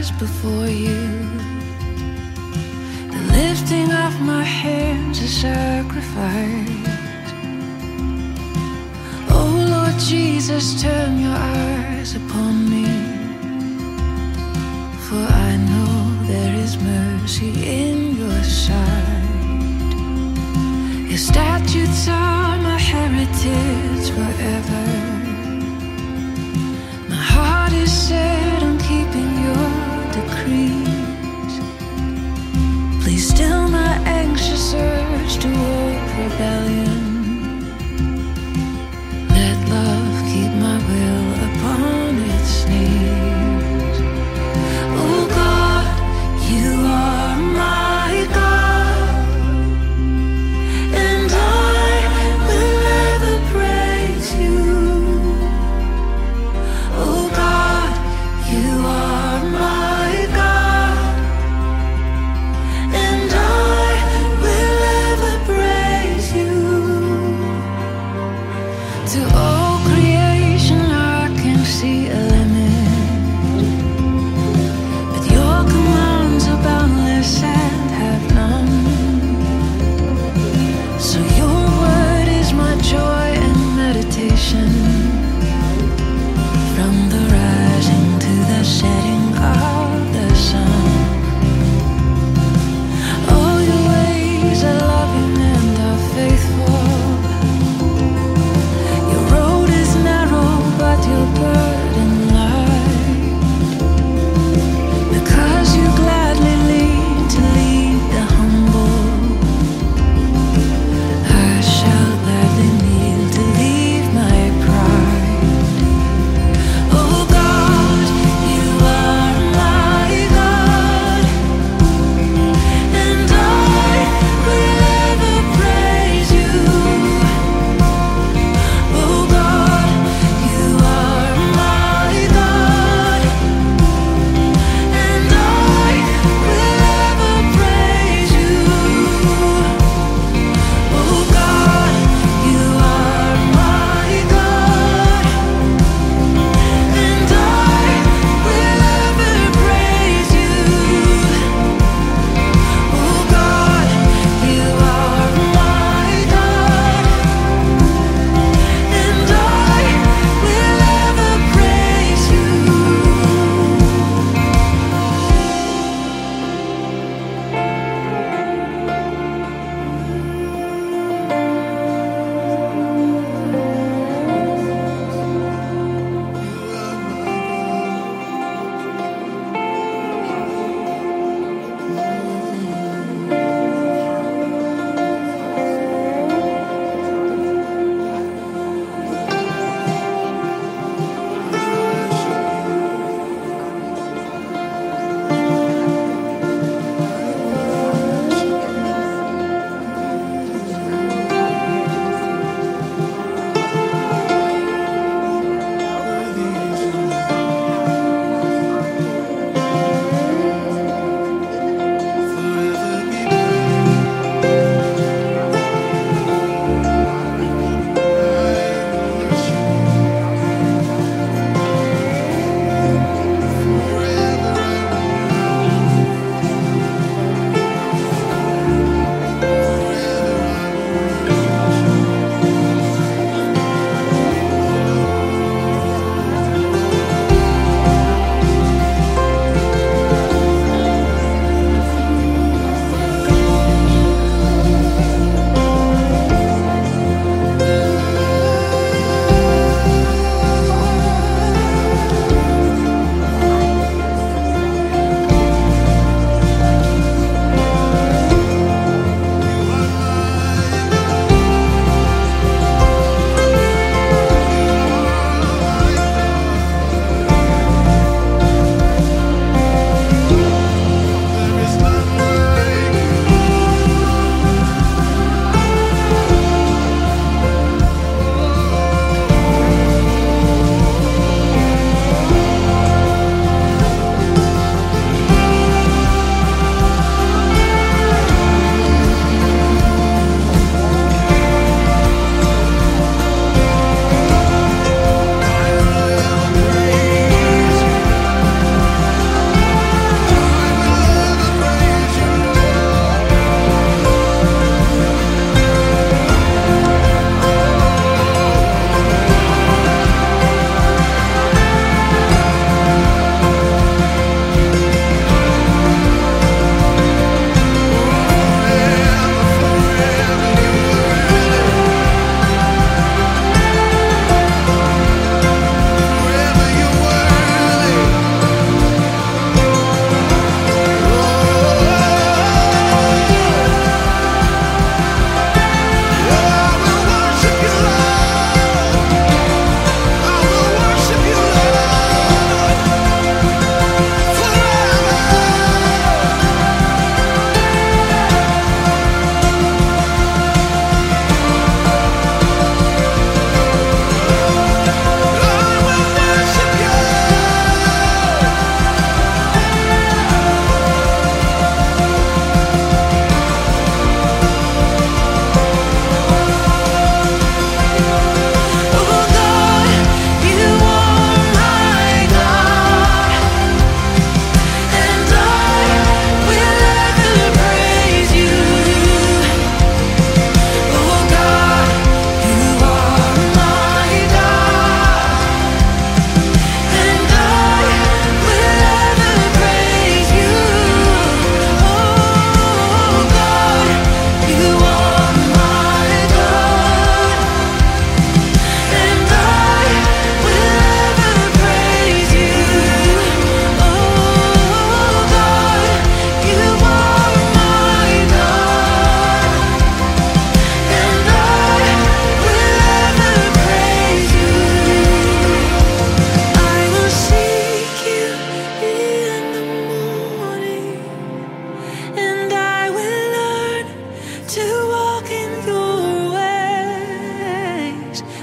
before you. The lifting of my hands a sacrifice. Oh Lord Jesus, turn your eyes upon me, for I know there is mercy in your sight. Your statutes are my heritage forever. My heart is set on keeping your decrees. Please still my anxious urge toward rebellion. Let love keep my will upon its knees. Oh God, you are my God, and I will ever praise you. Oh God, you are my God, and I will ever praise you. To all creation I can see a limit, but your commands are boundless and have none. So your word is my joy and meditation, from the rising to the setting of the sun. All your ways are loving and are faithful. Your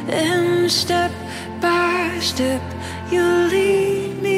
And step by step you lead me